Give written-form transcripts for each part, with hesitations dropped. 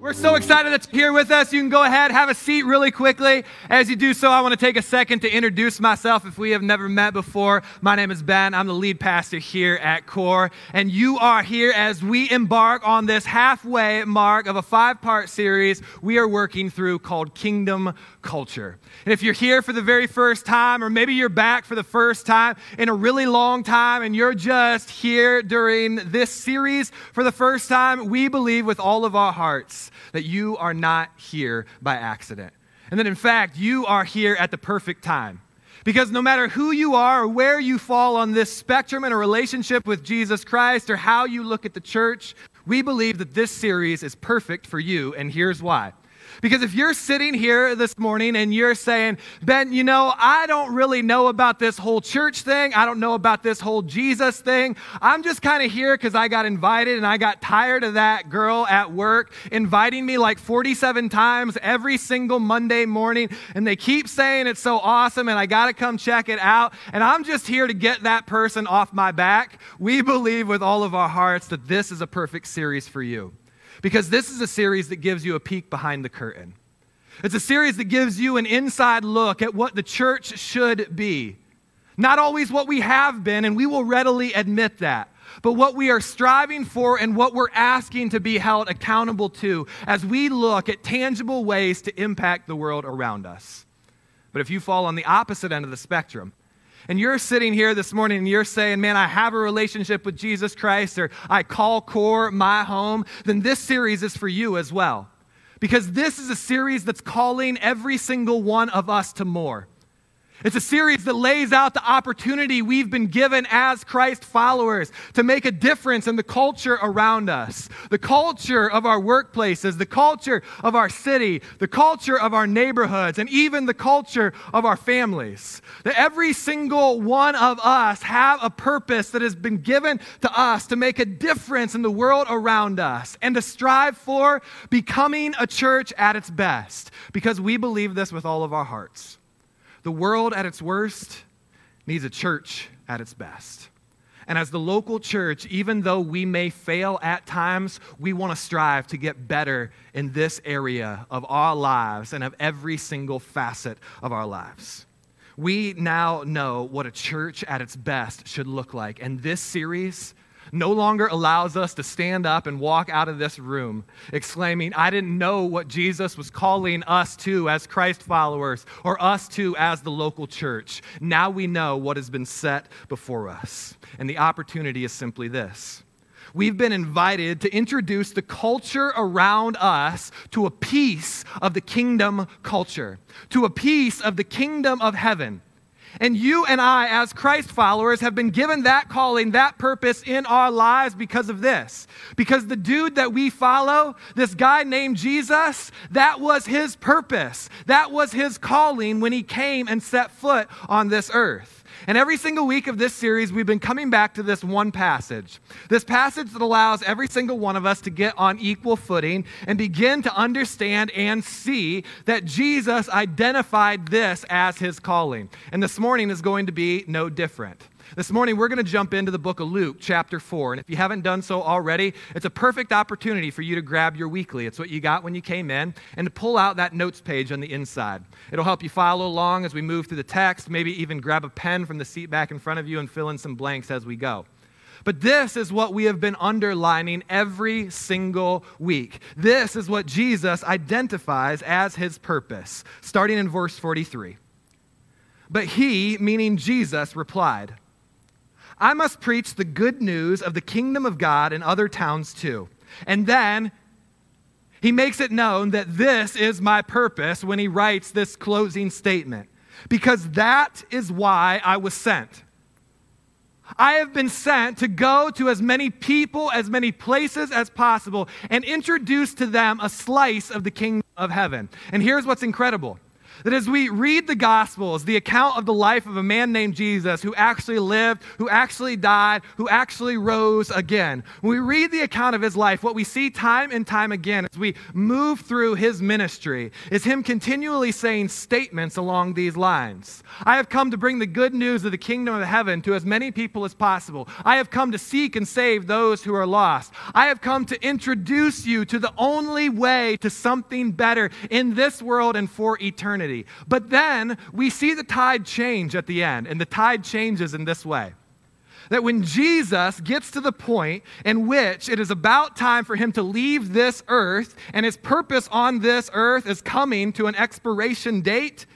We're so excited that you're here with us. You can go ahead, have a seat really quickly. As you do so, I want to take a second to introduce myself if we have never met before. My name is Ben. I'm the lead pastor here at Core. And you are here as we embark on this halfway mark of a 5-part series we are working through called Kingdom Culture. And if you're here for the very first time, or maybe you're back for the first time in a really long time, and you're just here during this series for the first time, we believe with all of our hearts that you are not here by accident. And that in fact, you are here at the perfect time. Because no matter who you are or where you fall on this spectrum in a relationship with Jesus Christ or how you look at the church, we believe that this series is perfect for you, and here's why. Because if you're sitting here this morning and you're saying, Ben, I don't really know about this whole church thing. I don't know about this whole Jesus thing. I'm just kind of here because I got invited and I got tired of that girl at work inviting me like 47 times every single Monday morning. And they keep saying it's so awesome and I got to come check it out. And I'm just here to get that person off my back. We believe with all of our hearts that this is a perfect series for you. Because this is a series that gives you a peek behind the curtain. It's a series that gives you an inside look at what the church should be. Not always what we have been, and we will readily admit that, but what we are striving for and what we're asking to be held accountable to as we look at tangible ways to impact the world around us. But if you fall on the opposite end of the spectrum, and you're sitting here this morning and you're saying, man, I have a relationship with Jesus Christ, or I call Core my home, then this series is for you as well. Because this is a series that's calling every single one of us to more. It's a series that lays out the opportunity we've been given as Christ followers to make a difference in the culture around us, the culture of our workplaces, the culture of our city, the culture of our neighborhoods, and even the culture of our families. That every single one of us have a purpose that has been given to us to make a difference in the world around us and to strive for becoming a church at its best, because we believe this with all of our hearts. The world at its worst needs a church at its best. And as the local church, even though we may fail at times, we want to strive to get better in this area of our lives and of every single facet of our lives. We now know what a church at its best should look like. And this series no longer allows us to stand up and walk out of this room exclaiming, I didn't know what Jesus was calling us to as Christ followers or us to as the local church. Now we know what has been set before us. And the opportunity is simply this. We've been invited to introduce the culture around us to a piece of the kingdom culture, to a piece of the kingdom of heaven. And you and I, as Christ followers, have been given that calling, that purpose in our lives because of this. Because the dude that we follow, this guy named Jesus, that was his purpose. That was his calling when he came and set foot on this earth. And every single week of this series, we've been coming back to this one passage. This passage that allows every single one of us to get on equal footing and begin to understand and see that Jesus identified this as his calling. And this morning is going to be no different. This morning, we're going to jump into the book of Luke, chapter 4. And if you haven't done so already, it's a perfect opportunity for you to grab your weekly. It's what you got when you came in, and to pull out that notes page on the inside. It'll help you follow along as we move through the text, maybe even grab a pen from the seat back in front of you and fill in some blanks as we go. But this is what we have been underlining every single week. This is what Jesus identifies as his purpose, starting in verse 43. But he, meaning Jesus, replied, I must preach the good news of the kingdom of God in other towns too. And then he makes it known that this is my purpose when he writes this closing statement. Because that is why I was sent. I have been sent to go to as many people, as many places as possible, and introduce to them a slice of the kingdom of heaven. And here's what's incredible. That as we read the Gospels, the account of the life of a man named Jesus who actually lived, who actually died, who actually rose again, when we read the account of his life, what we see time and time again as we move through his ministry is him continually saying statements along these lines. I have come to bring the good news of the kingdom of heaven to as many people as possible. I have come to seek and save those who are lost. I have come to introduce you to the only way to something better in this world and for eternity. But then we see the tide change at the end, and the tide changes in this way. That when Jesus gets to the point in which it is about time for him to leave this earth, and his purpose on this earth is coming to an expiration date,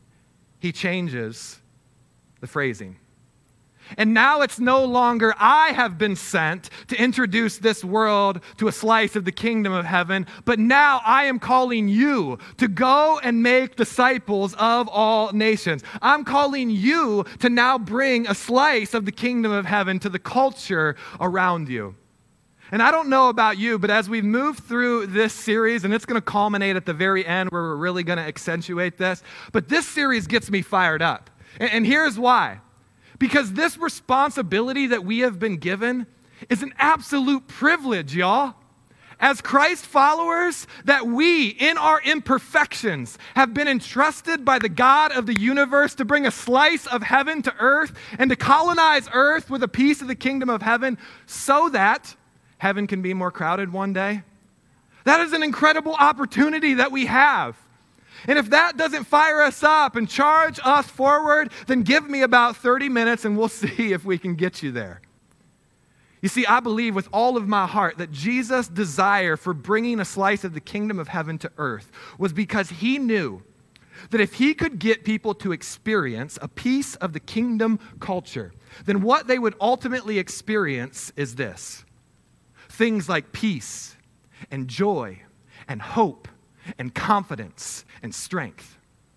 he changes the phrasing. And now it's no longer, I have been sent to introduce this world to a slice of the kingdom of heaven, but now I am calling you to go and make disciples of all nations. I'm calling you to now bring a slice of the kingdom of heaven to the culture around you. And I don't know about you, but as we move through this series, and it's going to culminate at the very end where we're really going to accentuate this, but this series gets me fired up. And here's why. Because this responsibility that we have been given is an absolute privilege, y'all. As Christ followers, that we, in our imperfections, have been entrusted by the God of the universe to bring a slice of heaven to earth and to colonize earth with a piece of the kingdom of heaven so that heaven can be more crowded one day. That is an incredible opportunity that we have. And if that doesn't fire us up and charge us forward, then give me about 30 minutes and we'll see if we can get you there. You see, I believe with all of my heart that Jesus' desire for bringing a slice of the kingdom of heaven to earth was because he knew that if he could get people to experience a piece of the kingdom culture, then what they would ultimately experience is this: things like peace and joy and hope and confidence and strength.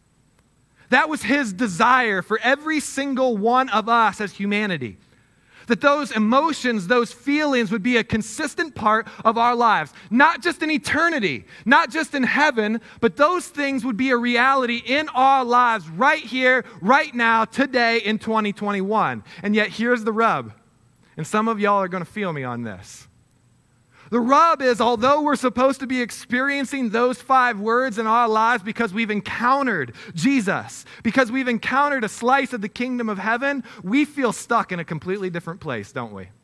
That was his desire for every single one of us as humanity. That those emotions, those feelings would be a consistent part of our lives. Not just in eternity, not just in heaven, but those things would be a reality in our lives right here, right now, today in 2021. And yet here's the rub. And some of y'all are going to feel me on this. The rub is, although we're supposed to be experiencing those 5 words in our lives because we've encountered Jesus, because we've encountered a slice of the kingdom of heaven, we feel stuck in a completely different place, don't we?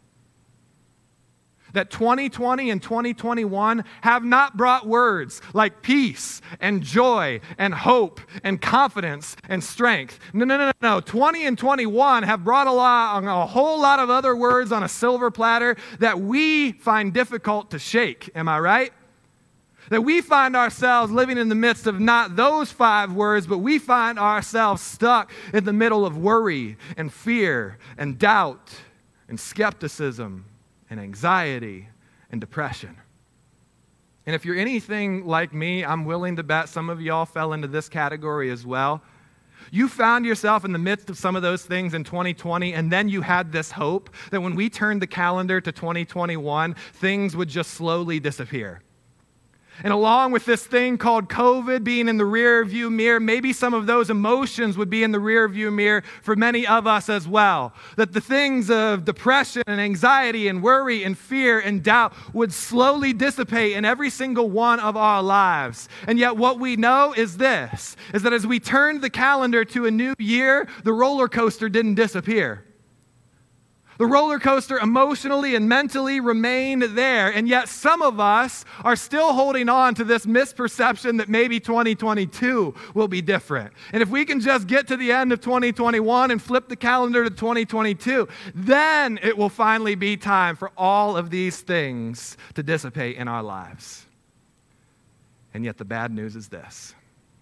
That 2020 and 2021 have not brought words like peace and joy and hope and confidence and strength. No. 20 and 21 have brought a whole lot of other words on a silver platter that we find difficult to shake. Am I right? That we find ourselves living in the midst of not those 5 words, but we find ourselves stuck in the middle of worry and fear and doubt and skepticism and anxiety and depression. And if you're anything like me, I'm willing to bet some of y'all fell into this category as well. You found yourself in the midst of some of those things in 2020, and then you had this hope that when we turned the calendar to 2021, things would just slowly disappear. And along with this thing called COVID being in the rear view mirror, maybe some of those emotions would be in the rear view mirror for many of us as well. That the things of depression and anxiety and worry and fear and doubt would slowly dissipate in every single one of our lives. And yet what we know is this, is that as we turned the calendar to a new year, the roller coaster didn't disappear. The roller coaster emotionally and mentally remained there, and yet some of us are still holding on to this misperception that maybe 2022 will be different. And if we can just get to the end of 2021 and flip the calendar to 2022, then it will finally be time for all of these things to dissipate in our lives. And yet the bad news is this,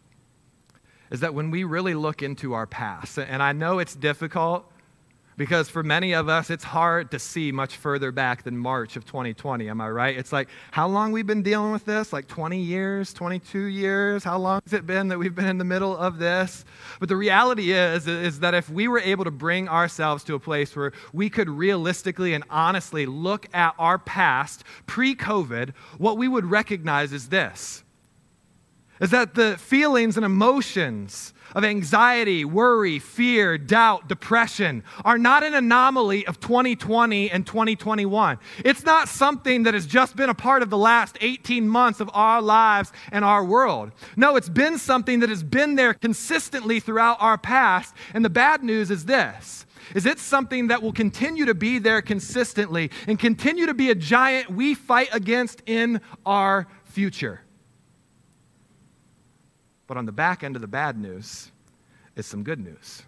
is that when we really look into our past, and I know it's difficult, because for many of us, it's hard to see much further back than March of 2020, am I right? It's like, how long we've been dealing with this? Like 20 years, 22 years? How long has it been that we've been in the middle of this? But the reality is that if we were able to bring ourselves to a place where we could realistically and honestly look at our past pre-COVID, what we would recognize is this, is that the feelings and emotions of anxiety, worry, fear, doubt, depression are not an anomaly of 2020 and 2021. It's not something that has just been a part of the last 18 months of our lives and our world. No, it's been something that has been there consistently throughout our past. And the bad news is this, is it's something that will continue to be there consistently and continue to be a giant we fight against in our future. But on the back end of the bad news is some good news.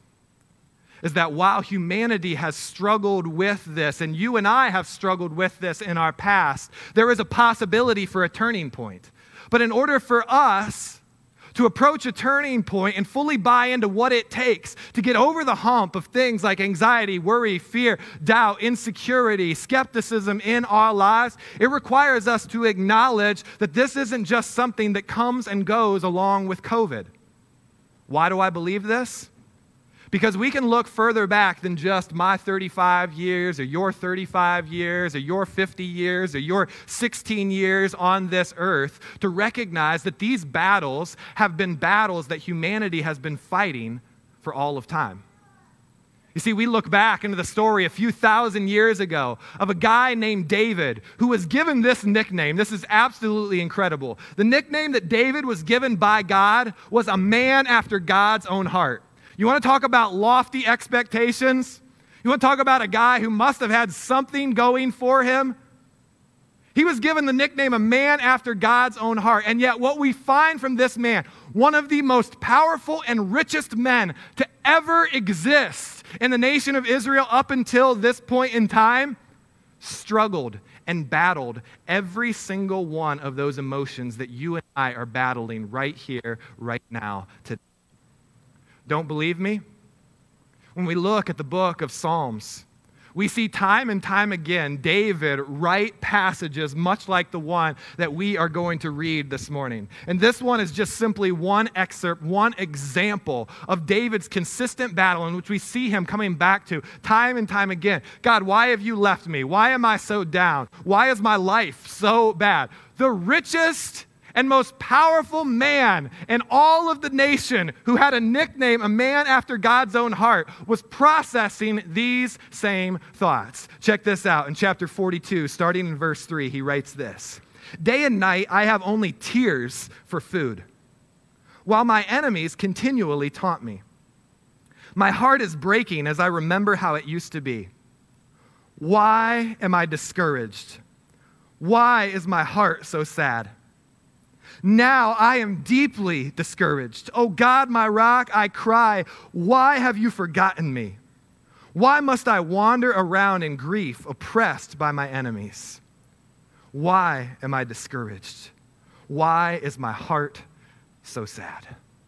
Is that while humanity has struggled with this, and you and I have struggled with this in our past, there is a possibility for a turning point. But in order for us to approach a turning point and fully buy into what it takes to get over the hump of things like anxiety, worry, fear, doubt, insecurity, skepticism in our lives, it requires us to acknowledge that this isn't just something that comes and goes along with COVID. Why do I believe this? Because we can look further back than just my 35 years or your 35 years or your 50 years or your 16 years on this earth to recognize that these battles have been battles that humanity has been fighting for all of time. You see, we look back into the story a few thousand years ago of a guy named David who was given this nickname. This is absolutely incredible. The nickname that David was given by God was a man after God's own heart. You want to talk about lofty expectations? You want to talk about a guy who must have had something going for him? He was given the nickname a man after God's own heart. And yet what we find from this man, one of the most powerful and richest men to ever exist in the nation of Israel up until this point in time, struggled and battled every single one of those emotions that you and I are battling right here, right now, today. Don't believe me? When we look at the book of Psalms, we see time and time again David write passages much like the one that we are going to read this morning. And this one is just simply one excerpt, one example of David's consistent battle in which we see him coming back to time and time again. God, why have you left me? Why am I so down? Why is my life so bad? The richest and most powerful man in all of the nation who had a nickname, a man after God's own heart, was processing these same thoughts. Check this out. In chapter 42, starting in verse 3, he writes this: "Day and night I have only tears for food, while my enemies continually taunt me. My heart is breaking as I remember how it used to be. Why am I discouraged? Why is my heart so sad? Now I am deeply discouraged. Oh God, my rock, I cry, why have you forgotten me? Why must I wander around in grief, oppressed by my enemies? Why am I discouraged? Why is my heart so sad?"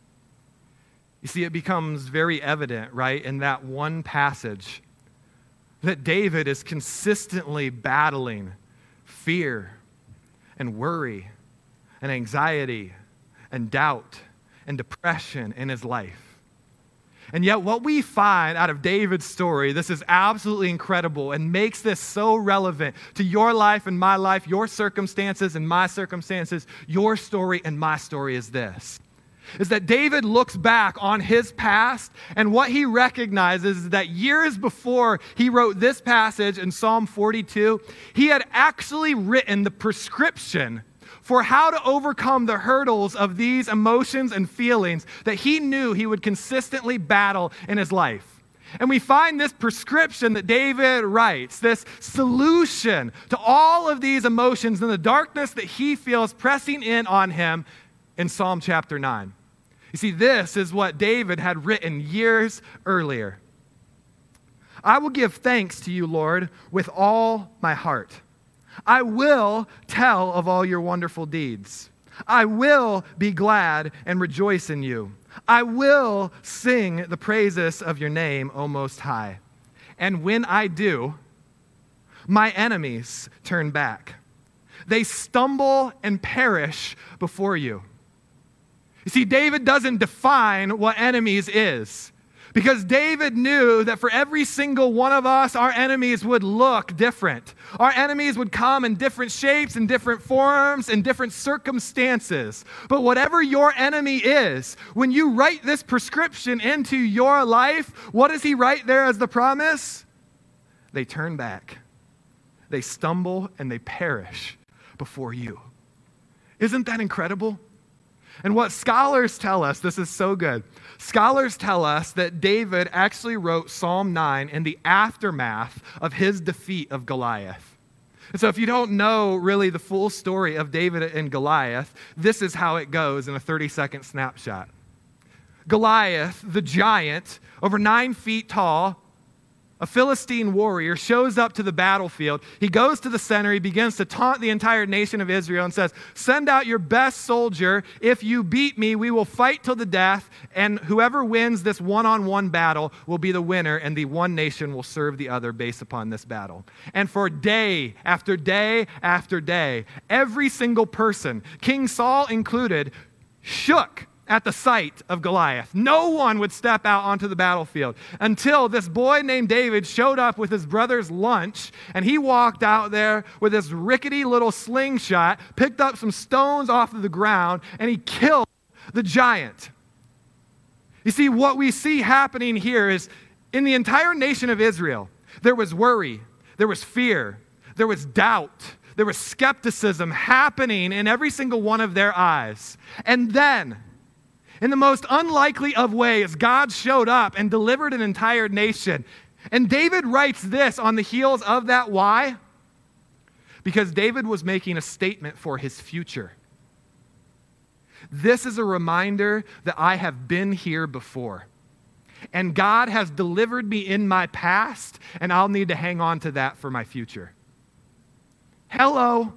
You see, it becomes very evident, right, in that one passage that David is consistently battling fear and worry and anxiety and doubt and depression in his life. And yet what we find out of David's story, this is absolutely incredible and makes this so relevant to your life and my life, your circumstances and my circumstances, your story and my story is this, is that David looks back on his past, and what he recognizes is that years before he wrote this passage in Psalm 42, he had actually written the prescription for how to overcome the hurdles of these emotions and feelings that he knew he would consistently battle in his life. And we find this prescription that David writes, this solution to all of these emotions and the darkness that he feels pressing in on him in Psalm chapter 9. You see, this is what David had written years earlier. "I will give thanks to you, Lord, with all my heart. I will tell of all your wonderful deeds. I will be glad and rejoice in you. I will sing the praises of your name, O Most High. And when I do, my enemies turn back. They stumble and perish before you." You see, David doesn't define what enemies is. Because David knew that for every single one of us, our enemies would look different. Our enemies would come in different shapes, in different forms, in different circumstances. But whatever your enemy is, when you write this prescription into your life, what does he write there as the promise? They turn back. They stumble and they perish before you. Isn't that incredible? And what scholars tell us, this is so good. Scholars tell us that David actually wrote Psalm 9 in the aftermath of his defeat of Goliath. And so if you don't know really the full story of David and Goliath, this is how it goes in a 30-second snapshot. Goliath, the giant, over 9 feet tall, a Philistine warrior, shows up to the battlefield. He goes to the center. He begins to taunt the entire nation of Israel and says, "Send out your best soldier. If you beat me, we will fight till the death, and whoever wins this one-on-one battle will be the winner, and the one nation will serve the other based upon this battle." And for day after day after day, every single person, King Saul included, shook at the sight of Goliath. No one would step out onto the battlefield until this boy named David showed up with his brother's lunch, and he walked out there with this rickety little slingshot, picked up some stones off of the ground, and he killed the giant. You see, what we see happening here is in the entire nation of Israel, there was worry, there was fear, there was doubt, there was skepticism happening in every single one of their eyes. And then, in the most unlikely of ways, God showed up and delivered an entire nation. And David writes this on the heels of that. Why? Because David was making a statement for his future. This is a reminder that I have been here before. And God has delivered me in my past, and I'll need to hang on to that for my future. Hello.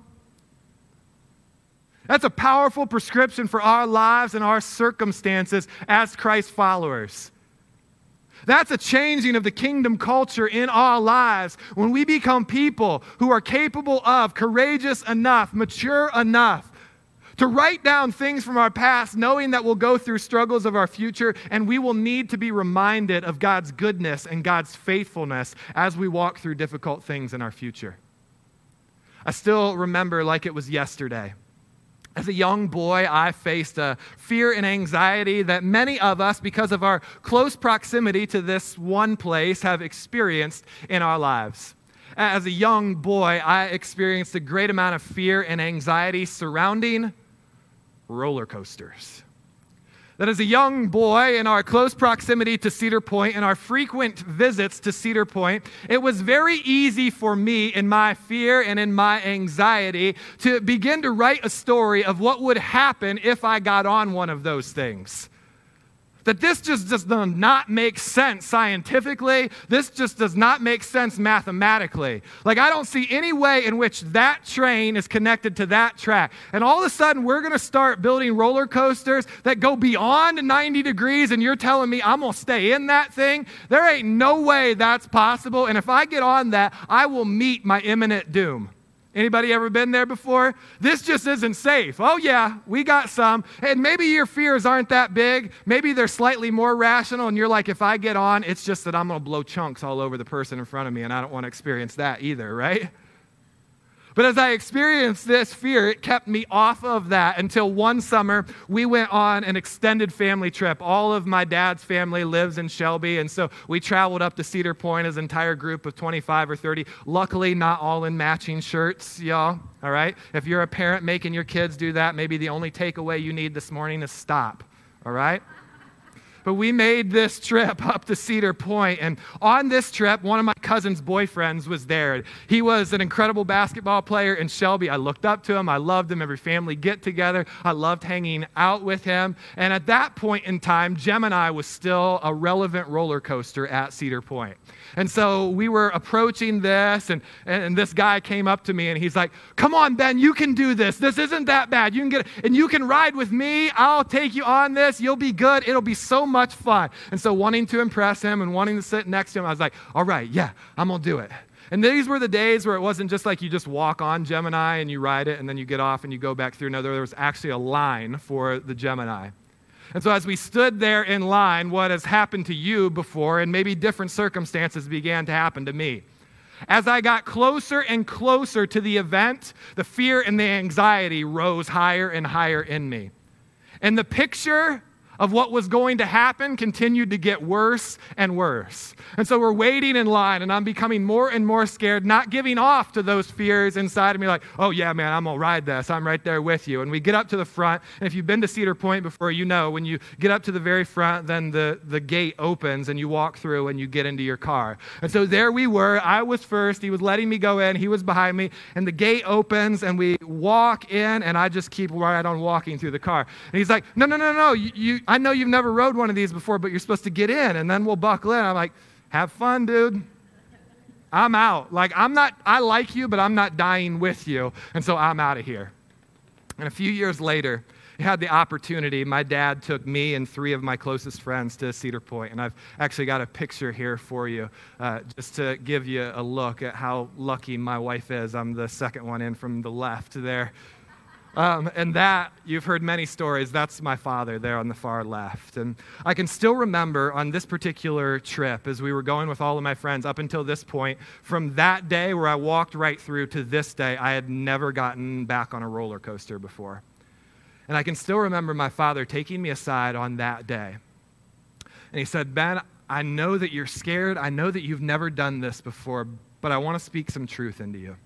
That's a powerful prescription for our lives and our circumstances as Christ followers. That's a changing of the kingdom culture in our lives when we become people who are capable of, courageous enough, mature enough to write down things from our past, knowing that we'll go through struggles of our future, and we will need to be reminded of God's goodness and God's faithfulness as we walk through difficult things in our future. I still remember like it was yesterday. As a young boy, I faced a fear and anxiety that many of us, because of our close proximity to this one place, have experienced in our lives. As a young boy, I experienced a great amount of fear and anxiety surrounding roller coasters. That as a young boy in our close proximity to Cedar Point and our frequent visits to Cedar Point, it was very easy for me in my fear and in my anxiety to begin to write a story of what would happen if I got on one of those things. That this just does not make sense scientifically. This just does not make sense mathematically. Like, I don't see any way in which that train is connected to that track. And all of a sudden, we're going to start building roller coasters that go beyond 90 degrees, and you're telling me I'm going to stay in that thing? There ain't no way that's possible. And if I get on that, I will meet my imminent doom. Anybody ever been there before? This just isn't safe. Oh yeah, we got some. And maybe your fears aren't that big. Maybe they're slightly more rational, and you're like, if I get on, it's just that I'm going to blow chunks all over the person in front of me, and I don't want to experience that either, right? But as I experienced this fear, it kept me off of that until one summer we went on an extended family trip. All of my dad's family lives in Shelby, and so we traveled up to Cedar Point as an entire group of 25 or 30. Luckily, not all in matching shirts, y'all, all right? If you're a parent making your kids do that, maybe the only takeaway you need this morning is stop, all right? But we made this trip up to Cedar Point, and on this trip, one of my cousin's boyfriends was there. He was an incredible basketball player in Shelby. I looked up to him. I loved him. Every family get-together. I loved hanging out with him. And at that point in time, Gemini was still a relevant roller coaster at Cedar Point. And so we were approaching this, and this guy came up to me, and he's like, "Come on, Ben, you can do this. This isn't that bad. You can get it, and you can ride with me. I'll take you on this. You'll be good. It'll be so much fun." And so wanting to impress him and wanting to sit next to him, I was like, all right, yeah, I'm going to do it. And these were the days where it wasn't just like you just walk on Gemini and you ride it and then you get off and you go back through. No, there was actually a line for the Gemini. And so as we stood there in line, what has happened to you before, and maybe different circumstances began to happen to me. As I got closer and closer to the event, the fear and the anxiety rose higher and higher in me. And the picture of what was going to happen continued to get worse and worse. And so we're waiting in line, and I'm becoming more and more scared, not giving off to those fears inside of me like, oh yeah, man, I'm going to ride this. I'm right there with you. And we get up to the front, and if you've been to Cedar Point before, you know when you get up to the very front, then the gate opens, and you walk through, and you get into your car. And so there we were. I was first. He was letting me go in. He was behind me, and the gate opens, and we walk in, and I just keep right on walking through the car. And he's like, no, I know you've never rode one of these before, but you're supposed to get in, and then we'll buckle in. I'm like, have fun, dude. I'm out. I like you, but I'm not dying with you, and so I'm out of here. And a few years later, I had the opportunity. My dad took me and 3 of my closest friends to Cedar Point, and I've actually got a picture here for you just to give you a look at how lucky my wife is. I'm the second one in from the left there. And that, you've heard many stories, that's my father there on the far left. And I can still remember on this particular trip, as we were going with all of my friends up until this point, from that day where I walked right through to this day, I had never gotten back on a roller coaster before. And I can still remember my father taking me aside on that day. And he said, Ben, I know that you're scared. I know that you've never done this before, but I want to speak some truth into you.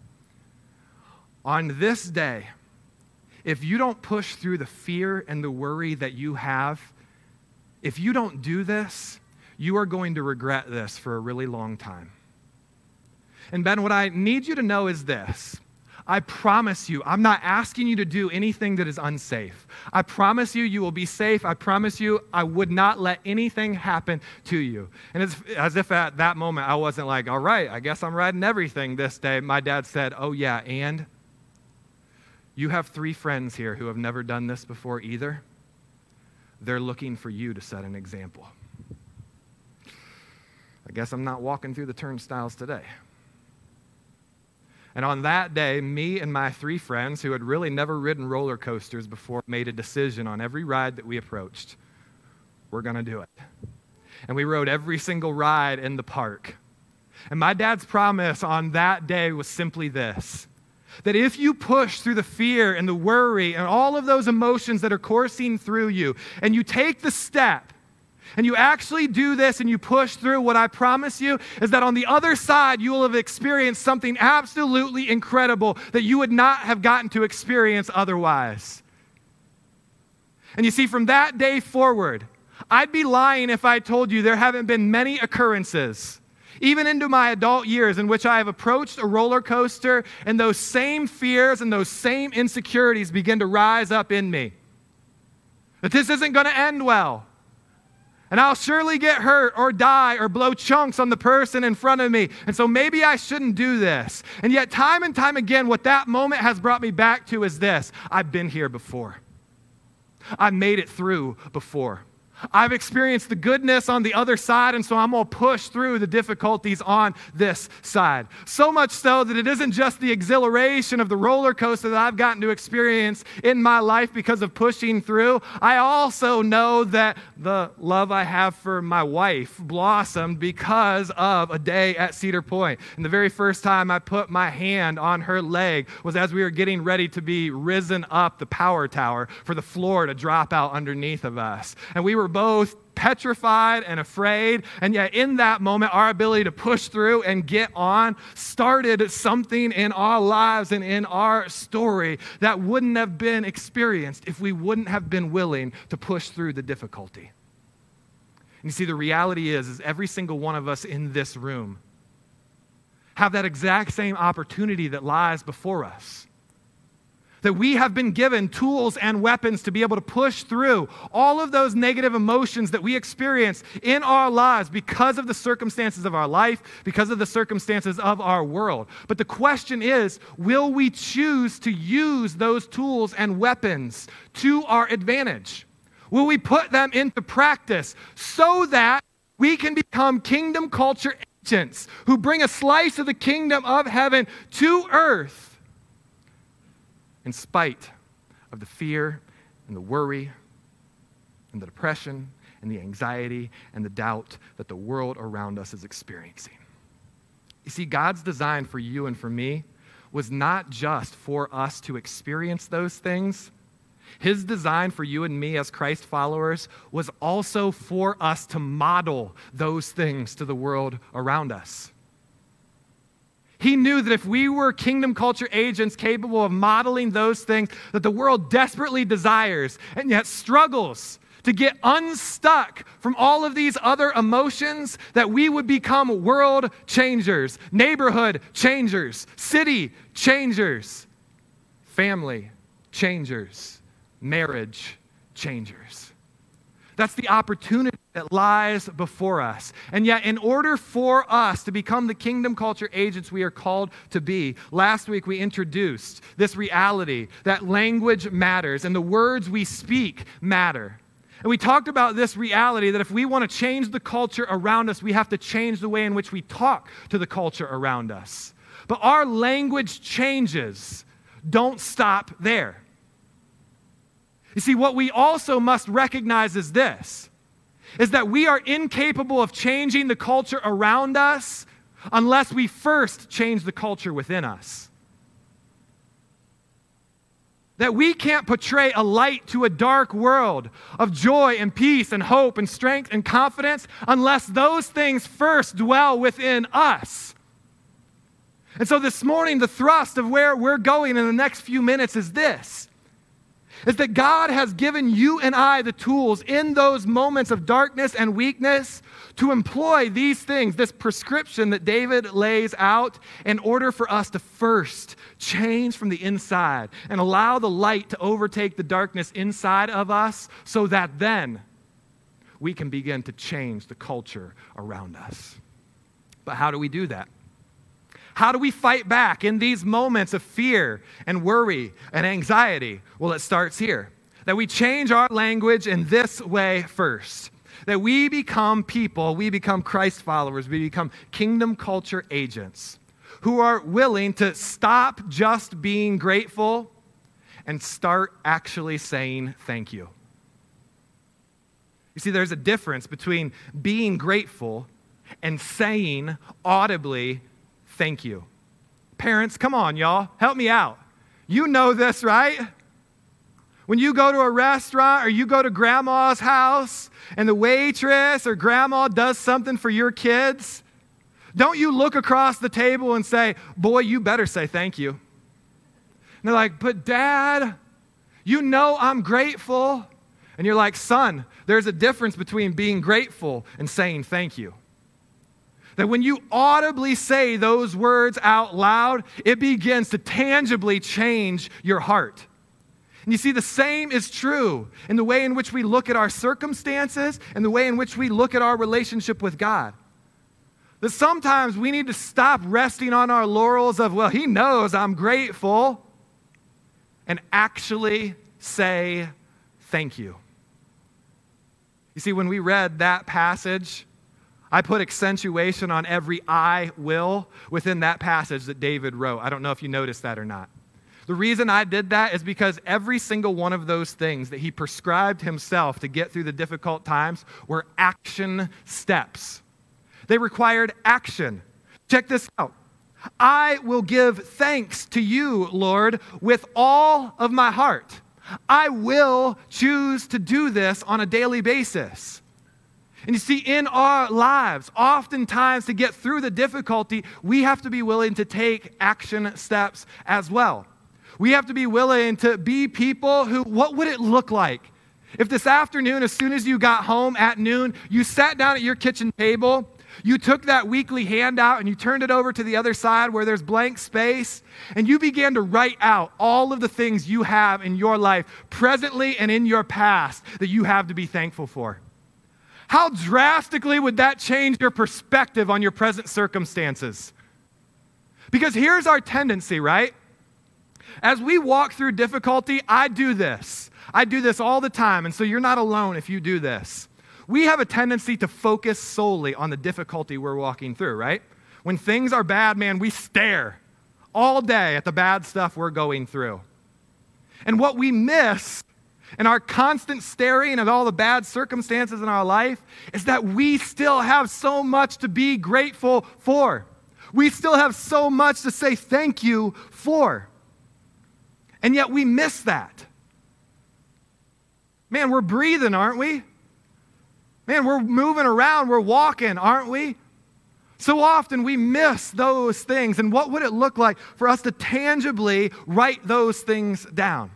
On this day, if you don't push through the fear and the worry that you have, if you don't do this, you are going to regret this for a really long time. And Ben, what I need you to know is this. I promise you, I'm not asking you to do anything that is unsafe. I promise you, you will be safe. I promise you, I would not let anything happen to you. And it's as if at that moment I wasn't like, all right, I guess I'm riding everything this day. My dad said, oh yeah, and you have 3 friends here who have never done this before either. They're looking for you to set an example. I guess I'm not walking through the turnstiles today. And on that day, me and my 3 friends who had really never ridden roller coasters before made a decision on every ride that we approached. We're going to do it. And we rode every single ride in the park. And my dad's promise on that day was simply this. That if you push through the fear and the worry and all of those emotions that are coursing through you, and you take the step, and you actually do this and you push through, what I promise you is that on the other side, you will have experienced something absolutely incredible that you would not have gotten to experience otherwise. And you see, from that day forward, I'd be lying if I told you there haven't been many occurrences, even into my adult years, in which I have approached a roller coaster and those same fears and those same insecurities begin to rise up in me. That this isn't going to end well. And I'll surely get hurt or die or blow chunks on the person in front of me. And so maybe I shouldn't do this. And yet time and time again, what that moment has brought me back to is this. I've been here before. I've made it through before. I've experienced the goodness on the other side, and so I'm going to push through the difficulties on this side. So much so that it isn't just the exhilaration of the roller coaster that I've gotten to experience in my life because of pushing through. I also know that the love I have for my wife blossomed because of a day at Cedar Point. And the very first time I put my hand on her leg was as we were getting ready to be risen up the power tower for the floor to drop out underneath of us. And we were both petrified and afraid, and yet in that moment, our ability to push through and get on started something in our lives and in our story that wouldn't have been experienced if we wouldn't have been willing to push through the difficulty. And you see, the reality is every single one of us in this room have that exact same opportunity that lies before us. That we have been given tools and weapons to be able to push through all of those negative emotions that we experience in our lives because of the circumstances of our life, because of the circumstances of our world. But the question is, will we choose to use those tools and weapons to our advantage? Will we put them into practice so that we can become kingdom culture agents who bring a slice of the kingdom of heaven to earth? In spite of the fear and the worry and and the depression and the anxiety and the doubt that the world around us is experiencing. You see, God's design for you and for me was not just for us to experience those things. His design for you and me as Christ followers was also for us to model those things to the world around us. He knew that if we were kingdom culture agents capable of modeling those things that the world desperately desires and yet struggles to get unstuck from all of these other emotions, that we would become world changers, neighborhood changers, city changers, family changers, marriage changers. That's the opportunity that lies before us. And yet, in order for us to become the kingdom culture agents we are called to be, last week we introduced this reality that language matters and the words we speak matter. And we talked about this reality that if we want to change the culture around us, we have to change the way in which we talk to the culture around us. But our language changes don't stop there. You see, what we also must recognize is this, is that we are incapable of changing the culture around us unless we first change the culture within us. That we can't portray a light to a dark world of joy and peace and hope and strength and confidence unless those things first dwell within us. And so this morning, the thrust of where we're going in the next few minutes is this, is that God has given you and I the tools in those moments of darkness and weakness to employ these things, this prescription that David lays out, in order for us to first change from the inside and allow the light to overtake the darkness inside of us so that then we can begin to change the culture around us. But how do we do that? How do we fight back in these moments of fear and worry and anxiety? Well, it starts here. That we change our language in this way first. That we become people, we become Christ followers, we become kingdom culture agents who are willing to stop just being grateful and start actually saying thank you. You see, there's a difference between being grateful and saying audibly thank you. Parents, come on, y'all. Help me out. You know this, right? When you go to a restaurant or you go to grandma's house and the waitress or grandma does something for your kids, don't you look across the table and say, boy, you better say thank you. And they're like, but Dad, you know I'm grateful. And you're like, son, there's a difference between being grateful and saying thank you. That when you audibly say those words out loud, it begins to tangibly change your heart. And you see, the same is true in the way in which we look at our circumstances and the way in which we look at our relationship with God. That sometimes we need to stop resting on our laurels of, well, He knows I'm grateful, and actually say thank you. You see, when we read that passage, I put accentuation on every I will within that passage that David wrote. I don't know if you noticed that or not. The reason I did that is because every single one of those things that he prescribed himself to get through the difficult times were action steps. They required action. Check this out. I will give thanks to you, Lord, with all of my heart. I will choose to do this on a daily basis. And you see, in our lives, oftentimes to get through the difficulty, we have to be willing to take action steps as well. We have to be willing to be people who, what would it look like if this afternoon, as soon as you got home at noon, you sat down at your kitchen table, you took that weekly handout and you turned it over to the other side where there's blank space, and you began to write out all of the things you have in your life, presently and in your past, that you have to be thankful for. How drastically would that change your perspective on your present circumstances? Because here's our tendency, right? As we walk through difficulty, I do this. I do this all the time, and so you're not alone if you do this. We have a tendency to focus solely on the difficulty we're walking through, right? When things are bad, man, we stare all day at the bad stuff we're going through. And what we miss and our constant staring at all the bad circumstances in our life is that we still have so much to be grateful for. We still have so much to say thank you for. And yet we miss that. Man, we're breathing, aren't we? Man, we're moving around, we're walking, aren't we? So often we miss those things. And what would it look like for us to tangibly write those things down?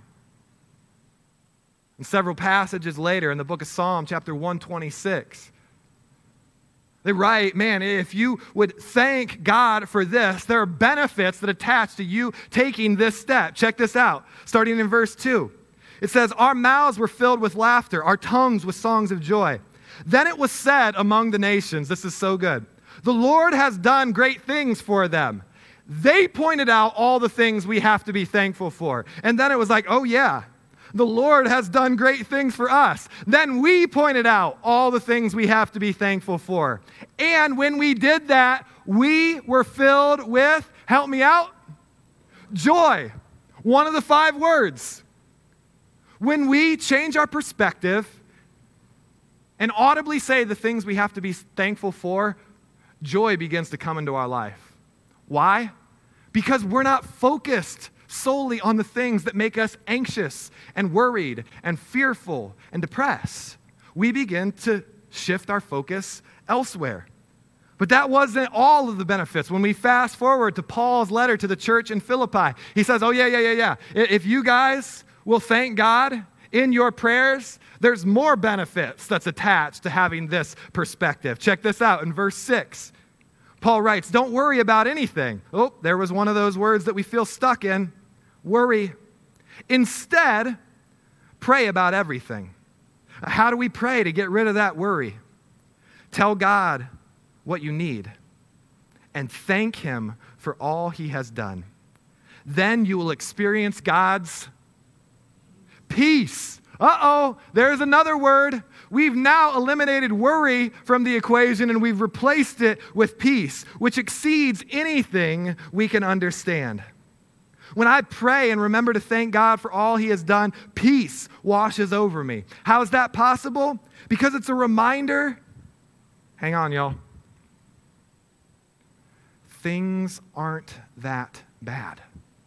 In several passages later in the book of Psalm, chapter 126, they write, man, if you would thank God for this, there are benefits that attach to you taking this step. Check this out, starting in verse 2. It says, our mouths were filled with laughter, our tongues with songs of joy. Then it was said among the nations, this is so good, the Lord has done great things for them. They pointed out all the things we have to be thankful for. And then it was like, oh yeah, the Lord has done great things for us. Then we pointed out all the things we have to be thankful for. And when we did that, we were filled with, help me out, joy. One of the 5 words. When we change our perspective and audibly say the things we have to be thankful for, joy begins to come into our life. Why? Because we're not focused solely on the things that make us anxious and worried and fearful and depressed. We begin to shift our focus elsewhere. But that wasn't all of the benefits. When we fast forward to Paul's letter to the church in Philippi, he says, oh yeah. If you guys will thank God in your prayers, there's more benefits that's attached to having this perspective. Check this out in verse 6. Paul writes, don't worry about anything. Oh, there was one of those words that we feel stuck in. Worry. Instead, pray about everything. How do we pray to get rid of that worry? Tell God what you need and thank Him for all He has done. Then you will experience God's peace. There's another word. We've now eliminated worry from the equation and we've replaced it with peace, which exceeds anything we can understand. When I pray and remember to thank God for all He has done, peace washes over me. How is that possible? Because it's a reminder, hang on, y'all, things aren't that bad.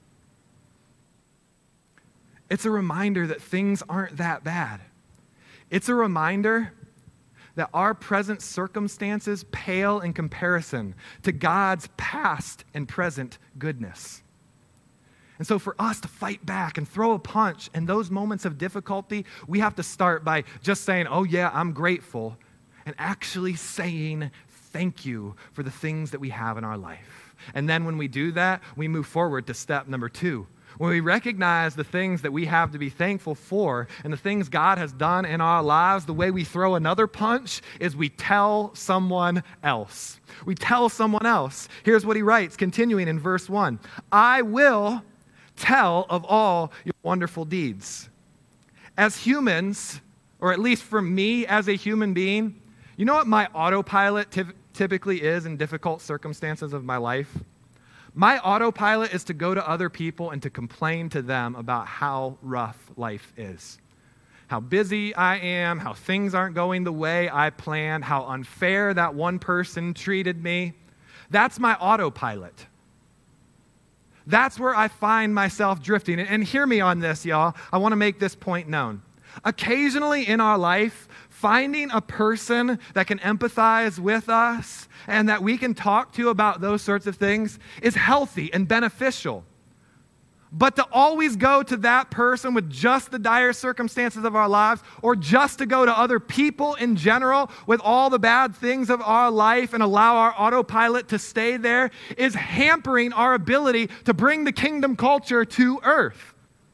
It's a reminder that things aren't that bad. It's a reminder that our present circumstances pale in comparison to God's past and present goodness. And so for us to fight back and throw a punch in those moments of difficulty, we have to start by just saying, oh yeah, I'm grateful, and actually saying thank you for the things that we have in our life. And then when we do that, we move forward to step number 2. When we recognize the things that we have to be thankful for and the things God has done in our lives, the way we throw another punch is we tell someone else. We tell someone else. Here's what he writes, continuing in verse 1. I will tell of all your wonderful deeds. As humans, or at least for me as a human being, you know what my autopilot typically is in difficult circumstances of my life? My autopilot is to go to other people and to complain to them about how rough life is. How busy I am, how things aren't going the way I planned, how unfair that one person treated me. That's my autopilot. That's where I find myself drifting. And hear me on this, y'all. I want to make this point known. Occasionally in our life, finding a person that can empathize with us and that we can talk to about those sorts of things is healthy and beneficial. But to always go to that person with just the dire circumstances of our lives, or just to go to other people in general with all the bad things of our life and allow our autopilot to stay there, is hampering our ability to bring the kingdom culture to earth.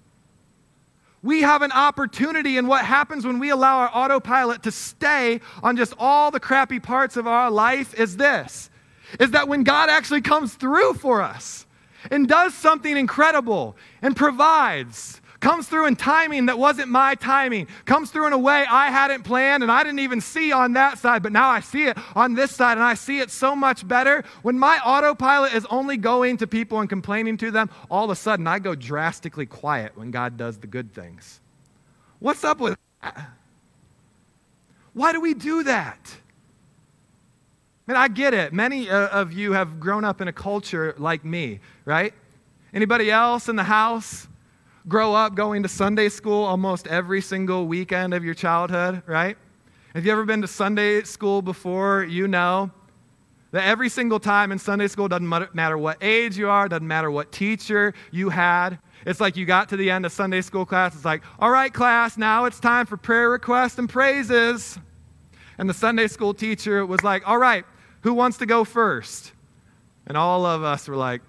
We have an opportunity, and what happens when we allow our autopilot to stay on just all the crappy parts of our life is this, is that when God actually comes through for us and does something incredible and provides, comes through in timing that wasn't my timing, comes through in a way I hadn't planned and I didn't even see on that side, but now I see it on this side and I see it so much better. When my autopilot is only going to people and complaining to them, all of a sudden I go drastically quiet when God does the good things. What's up with that? Why do we do that? I mean, I get it. Many of you have grown up in a culture like me, right? Anybody else in the house grow up going to Sunday school almost every single weekend of your childhood, right? If you've ever been to Sunday school before, you know that every single time in Sunday school, doesn't matter what age you are, doesn't matter what teacher you had, it's like you got to the end of Sunday school class, it's like, all right, class, now it's time for prayer requests and praises. And the Sunday school teacher was like, all right, who wants to go first? And all of us were like,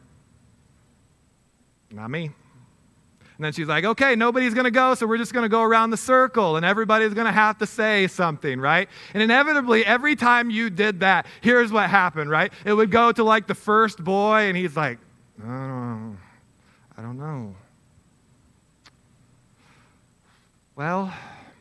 not me. And then she's like, okay, nobody's going to go, so we're just going to go around the circle, and everybody's going to have to say something, right? And inevitably, every time you did that, here's what happened, right? It would go to like the first boy, and he's like, I don't know. Well,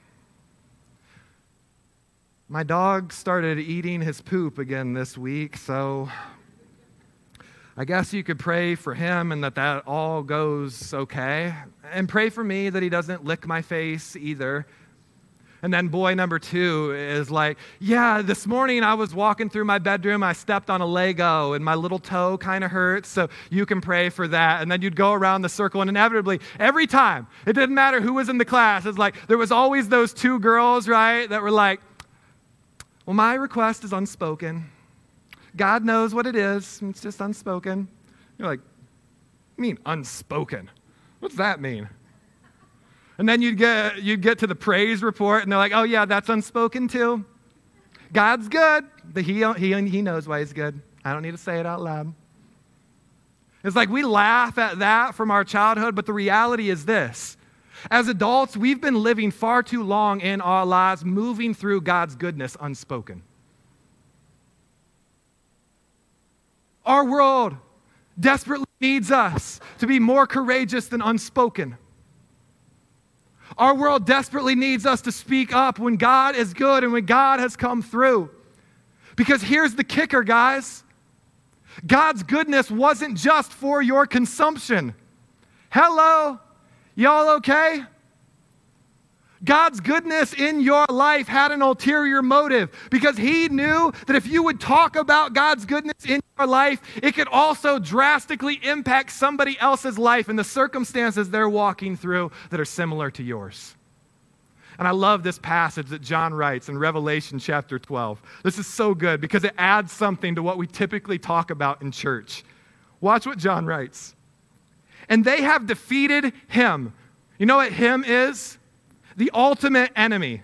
my dog started eating his poop again this week, so I guess you could pray for him and that all goes okay. And pray for me that he doesn't lick my face either. And then boy number 2 is like, yeah, this morning I was walking through my bedroom, I stepped on a Lego and my little toe kind of hurts, so you can pray for that. And then you'd go around the circle, and inevitably, every time, it didn't matter who was in the class, it's like there was always those 2 girls, right, that were like, well, my request is unspoken. God knows what it is. It's just unspoken. You're like, I mean unspoken? What's that mean? And then you'd get to the praise report, and they're like, oh, yeah, that's unspoken too. God's good. He knows why he's good. I don't need to say it out loud. It's like we laugh at that from our childhood, but the reality is this. As adults, we've been living far too long in our lives, moving through God's goodness unspoken. Our world desperately needs us to be more courageous than unspoken. Our world desperately needs us to speak up when God is good and when God has come through. Because here's the kicker, guys. God's goodness wasn't just for your consumption. Hello? Y'all okay? God's goodness in your life had an ulterior motive because he knew that if you would talk about God's goodness in your life, it could also drastically impact somebody else's life and the circumstances they're walking through that are similar to yours. And I love this passage that John writes in Revelation chapter 12. This is so good because it adds something to what we typically talk about in church. Watch what John writes. And they have defeated him. You know what him is? The ultimate enemy.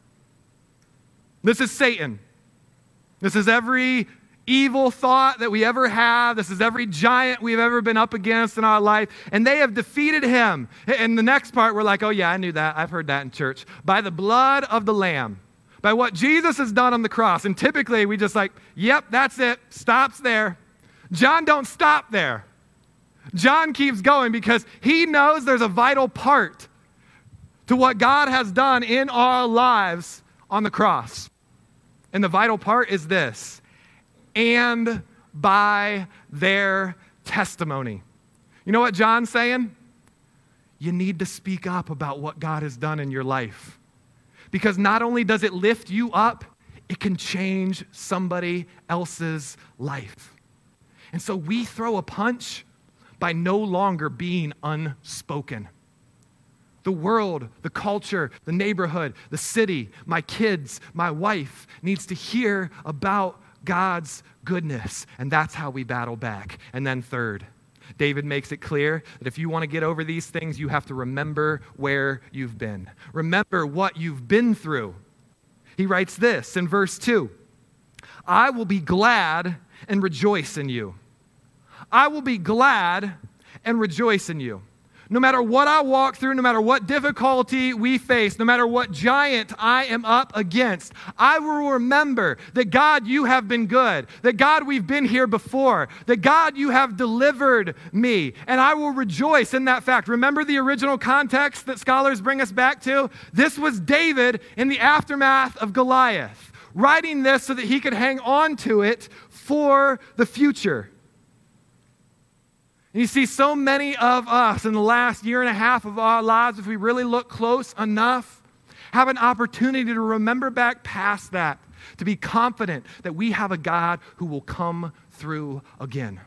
This is Satan. This is every evil thought that we ever have. This is every giant we've ever been up against in our life. And they have defeated him. And the next part, we're like, oh yeah, I knew that. I've heard that in church. By the blood of the Lamb. By what Jesus has done on the cross. And typically we just like, yep, that's it. Stops there. John don't stop there. John keeps going because he knows there's a vital part to what God has done in our lives on the cross. And the vital part is this. And by their testimony. You know what John's saying? You need to speak up about what God has done in your life. Because not only does it lift you up, it can change somebody else's life. And so we throw a punch by no longer being unspoken. The world, the culture, the neighborhood, the city, my kids, my wife needs to hear about God's goodness. And that's how we battle back. And then third, David makes it clear that if you want to get over these things, you have to remember where you've been. Remember what you've been through. He writes this in verse 2. I will be glad and rejoice in you. I will be glad and rejoice in you. No matter what I walk through, no matter what difficulty we face, no matter what giant I am up against, I will remember that God, you have been good, that God, we've been here before, that God, you have delivered me, and I will rejoice in that fact. Remember the original context that scholars bring us back to? This was David in the aftermath of Goliath, writing this so that he could hang on to it for the future. And you see, so many of us in the last year and a half of our lives, if we really look close enough, have an opportunity to remember back past that, to be confident that we have a God who will come through again.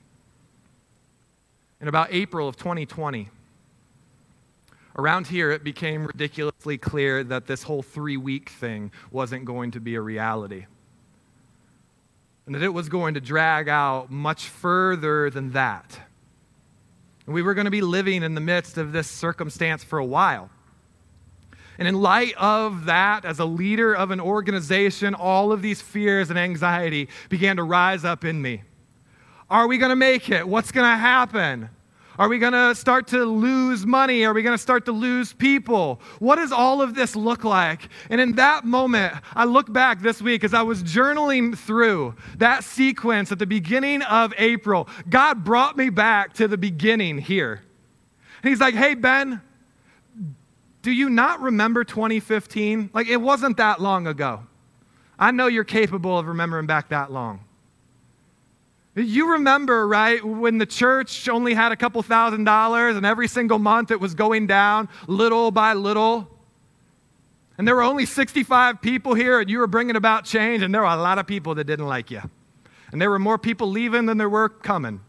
In about April of 2020, around here, it became ridiculously clear that this whole 3-week thing wasn't going to be a reality, and that it was going to drag out much further than that. And we were going to be living in the midst of this circumstance for a while. And in light of that, as a leader of an organization, all of these fears and anxiety began to rise up in me. Are we going to make it? What's going to happen? Are we going to start to lose money? Are we going to start to lose people? What does all of this look like? And in that moment, I look back this week as I was journaling through that sequence at the beginning of April. God brought me back to the beginning here. And he's like, hey, Ben, do you not remember 2015? Like, it wasn't that long ago. I know you're capable of remembering back that long. You remember, right, when the church only had a couple $1,000s and every single month it was going down little by little? And there were only 65 people here and you were bringing about change, and there were a lot of people that didn't like you. And there were more people leaving than there were coming.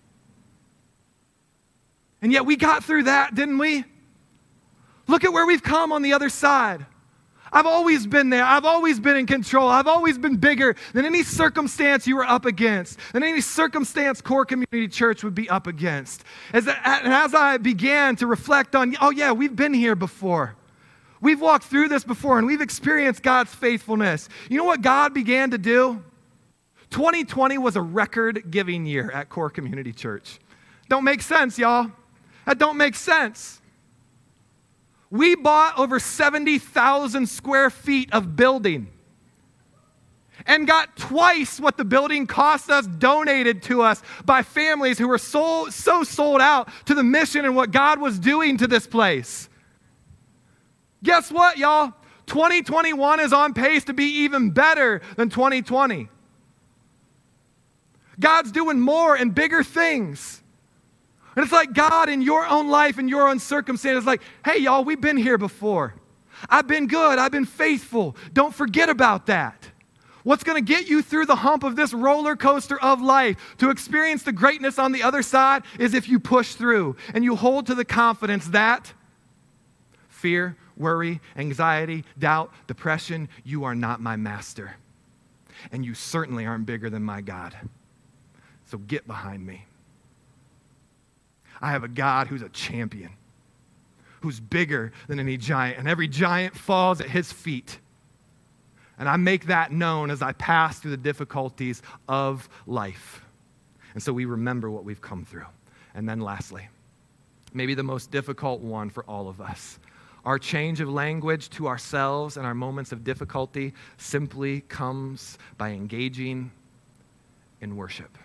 And yet we got through that, didn't we? Look at where we've come on the other side. I've always been there. I've always been in control. I've always been bigger than any circumstance you were up against, than any circumstance Core Community Church would be up against. And as I began to reflect on, oh yeah, we've been here before. We've walked through this before, and we've experienced God's faithfulness. You know what God began to do? 2020 was a record-giving year at Core Community Church. Don't make sense, y'all. That don't make sense. We bought over 70,000 square feet of building and got twice what the building cost us donated to us by families who were so sold out to the mission and what God was doing to this place. Guess what, y'all? 2021 is on pace to be even better than 2020. God's doing more and bigger things. And it's like God in your own life and your own circumstance is like, hey, y'all, we've been here before. I've been good. I've been faithful. Don't forget about that. What's going to get you through the hump of this roller coaster of life to experience the greatness on the other side is if you push through and you hold to the confidence that fear, worry, anxiety, doubt, depression, you are not my master. And you certainly aren't bigger than my God. So get behind me. I have a God who's a champion, who's bigger than any giant, and every giant falls at his feet. And I make that known as I pass through the difficulties of life. And so we remember what we've come through. And then lastly, maybe the most difficult one for all of us, our change of language to ourselves and our moments of difficulty simply comes by engaging in worship.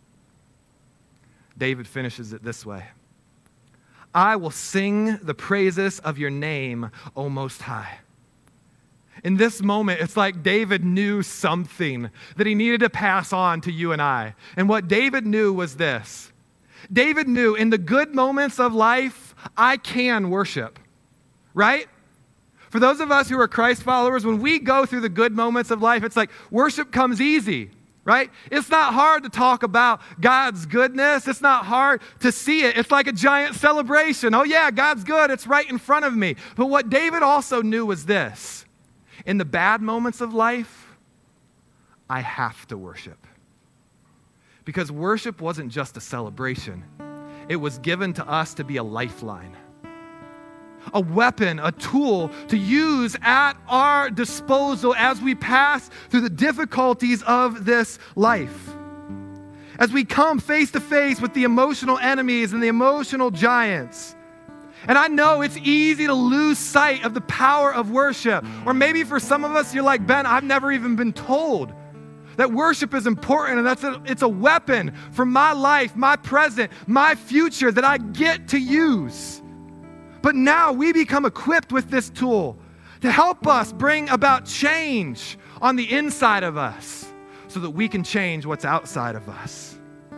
David finishes it this way. I will sing the praises of your name, O Most High. In this moment, it's like David knew something that he needed to pass on to you and I. And what David knew was this. David knew in the good moments of life, I can worship, right? For those of us who are Christ followers, when we go through the good moments of life, it's like worship comes easy. Right? It's not hard to talk about God's goodness. It's not hard to see it. It's like a giant celebration. Oh yeah, God's good. It's right in front of me. But what David also knew was this. In the bad moments of life, I have to worship. Because worship wasn't just a celebration. It was given to us to be a lifeline. A weapon, a tool to use at our disposal as we pass through the difficulties of this life. As we come face to face with the emotional enemies and the emotional giants. And I know it's easy to lose sight of the power of worship. Or maybe for some of us, you're like, Ben, I've never even been told that worship is important, and it's a weapon for my life, my present, my future that I get to use. But now we become equipped with this tool to help us bring about change on the inside of us so that we can change what's outside of us.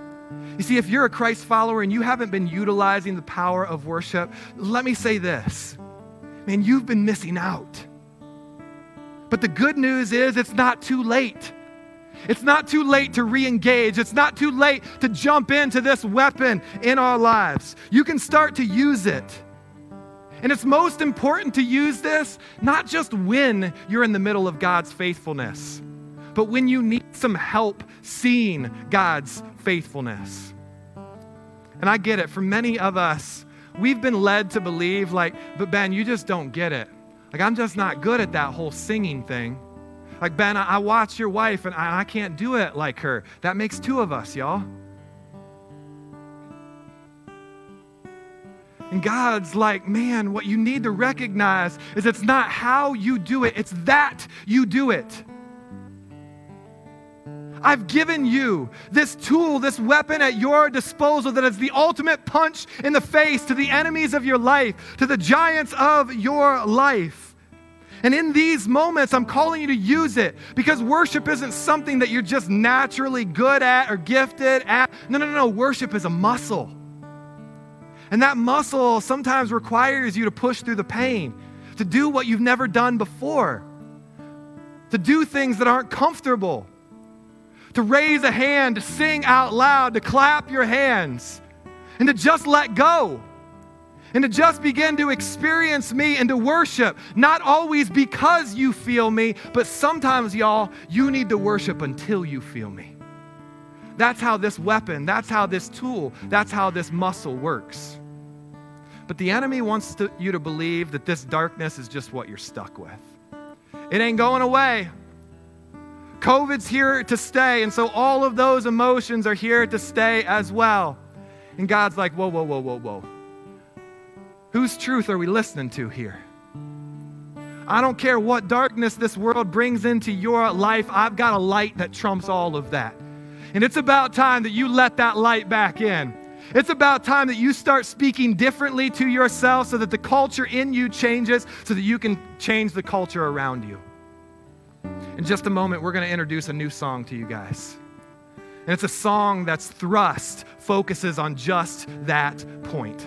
You see, if you're a Christ follower and you haven't been utilizing the power of worship, let me say this. Man, you've been missing out. But the good news is it's not too late. It's not too late to re-engage. It's not too late to jump into this weapon in our lives. You can start to use it. And it's most important to use this not just when you're in the middle of God's faithfulness, but when you need some help seeing God's faithfulness. And I get it. For many of us, we've been led to believe but Ben, you just don't get it. I'm just not good at that whole singing thing. Ben, I watch your wife and I can't do it like her. That makes two of us, y'all. And God's like, man, what you need to recognize is it's not how you do it, it's that you do it. I've given you this tool, this weapon at your disposal that is the ultimate punch in the face to the enemies of your life, to the giants of your life. And in these moments, I'm calling you to use it because worship isn't something that you're just naturally good at or gifted at. No. Worship is a muscle. And that muscle sometimes requires you to push through the pain, to do what you've never done before, to do things that aren't comfortable, to raise a hand, to sing out loud, to clap your hands, and to just let go. And to just begin to experience me and to worship, not always because you feel me, but sometimes, y'all, you need to worship until you feel me. That's how this weapon, that's how this tool, that's how this muscle works. But the enemy wants you to believe that this darkness is just what you're stuck with. It ain't going away. COVID's here to stay, and so all of those emotions are here to stay as well. And God's like, whoa. Whose truth are we listening to here? I don't care what darkness this world brings into your life. I've got a light that trumps all of that. And it's about time that you let that light back in. It's about time that you start speaking differently to yourself so that the culture in you changes so that you can change the culture around you. In just a moment, we're going to introduce a new song to you guys. And it's a song that's focuses on just that point.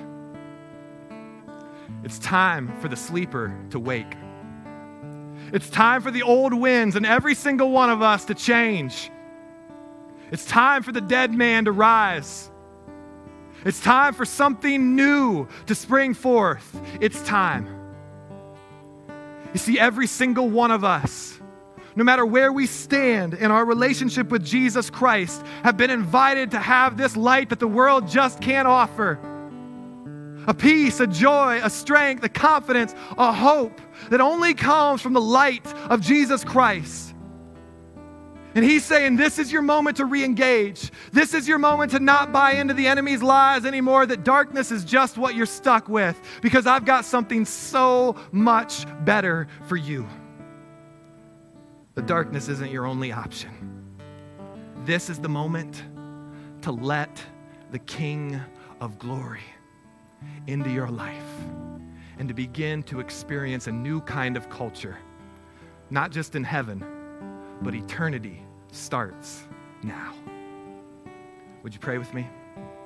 It's time for the sleeper to wake. It's time for the old winds and every single one of us to change. It's time for the dead man to rise. It's time for something new to spring forth. It's time. You see, every single one of us, no matter where we stand in our relationship with Jesus Christ, have been invited to have this light that the world just can't offer. A peace, a joy, a strength, a confidence, a hope that only comes from the light of Jesus Christ. And he's saying, this is your moment to re-engage. This is your moment to not buy into the enemy's lies anymore, that darkness is just what you're stuck with, because I've got something so much better for you. The darkness isn't your only option. This is the moment to let the King of Glory into your life and to begin to experience a new kind of culture, not just in heaven, but eternity starts now. Would you pray with me?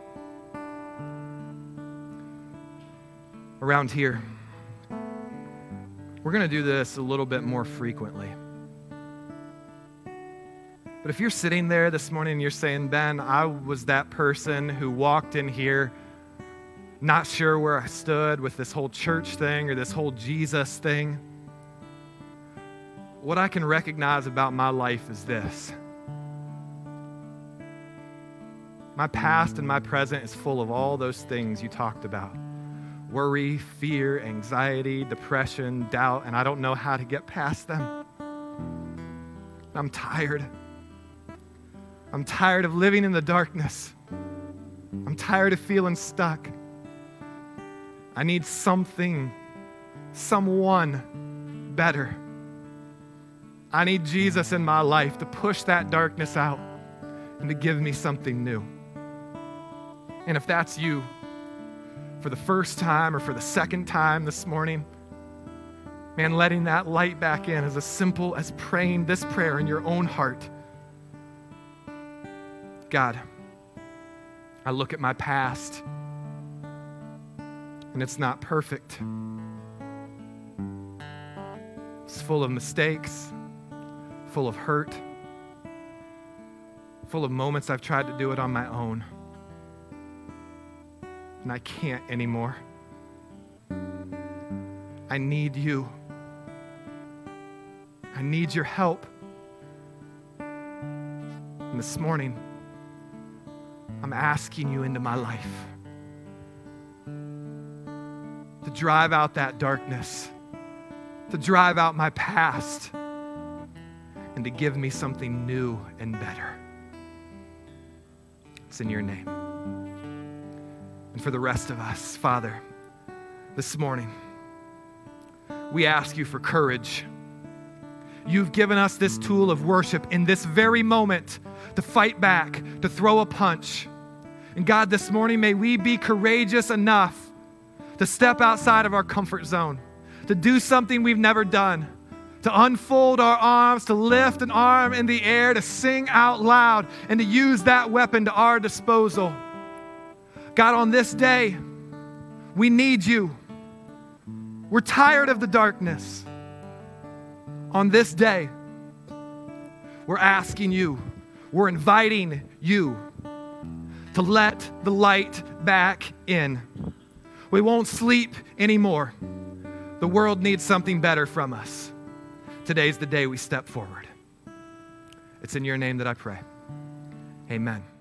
Around here, we're going to do this a little bit more frequently. But if you're sitting there this morning and you're saying, Ben, I was that person who walked in here not sure where I stood with this whole church thing or this whole Jesus thing, what I can recognize about my life is this. My past and my present is full of all those things you talked about. Worry, fear, anxiety, depression, doubt, and I don't know how to get past them. I'm tired. I'm tired of living in the darkness. I'm tired of feeling stuck. I need something, someone better. I need Jesus in my life to push that darkness out and to give me something new. And if that's you, for the first time or for the second time this morning, man, letting that light back in is as simple as praying this prayer in your own heart. God, I look at my past, and it's not perfect. It's full of mistakes, full of hurt, full of moments I've tried to do it on my own, and I can't anymore. I need you. I need your help. And this morning, I'm asking you into my life to drive out that darkness, to drive out my past, and to give me something new and better. It's in your name. And for the rest of us, Father, this morning, we ask you for courage. You've given us this tool of worship in this very moment to fight back, to throw a punch. And God, this morning, may we be courageous enough to step outside of our comfort zone, to do something we've never done, to unfold our arms, to lift an arm in the air, to sing out loud, and to use that weapon to our disposal. God, on this day, we need you. We're tired of the darkness. On this day, we're asking you, we're inviting you to let the light back in. We won't sleep anymore. The world needs something better from us. Today's the day we step forward. It's in your name that I pray. Amen.